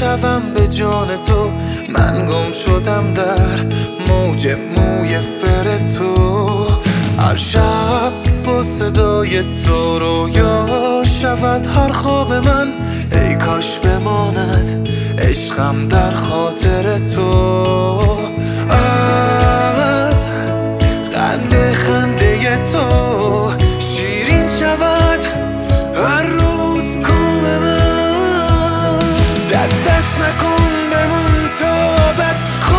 شوم به جان تو. من گم شدم در موج موی فر تو. هر شب با صدای تو رویا شود هر خواب من. ای کاش بماند عشقم در خاطر تو. از خنده خنده تو شیرین شود هر روز کام من. دست دست نکن بمون تا بد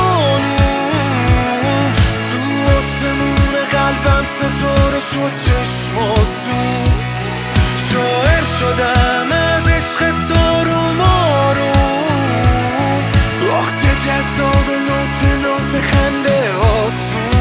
خانوم. تو آسمون قلبم ستاره شد چشماتون. شاعر شدم از عشق تو روم آروم. آخ چه جذاب نوت به نوت خنده هاتون.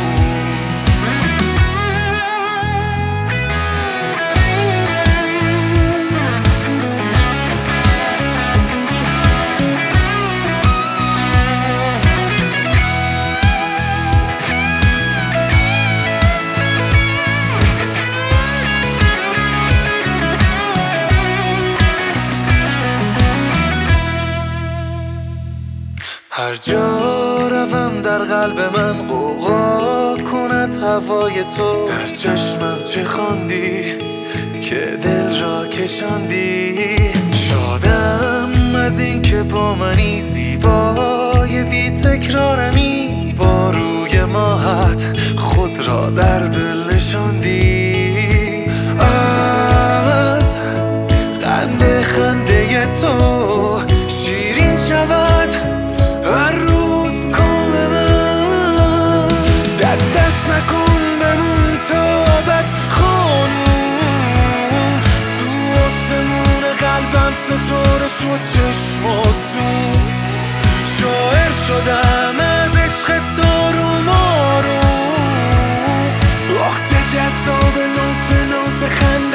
هر جا روم در قلب من غوغا کند هوای تو. در چشمم چه خواندی که دل را کشاندی. شادم از این که با منی زیبای بی تکرارمی. با روی ماهت خود را در دل نشاندی. از خنده خنده تو شیرین شود هر روز کام من. دست دست نکن بمون تا بد خانوم. تو آسمون قلبم ستاره شد چشماتون. شاعر شدم از عشق تو روم آروم. آخ چه جذاب نوت به نوت خنده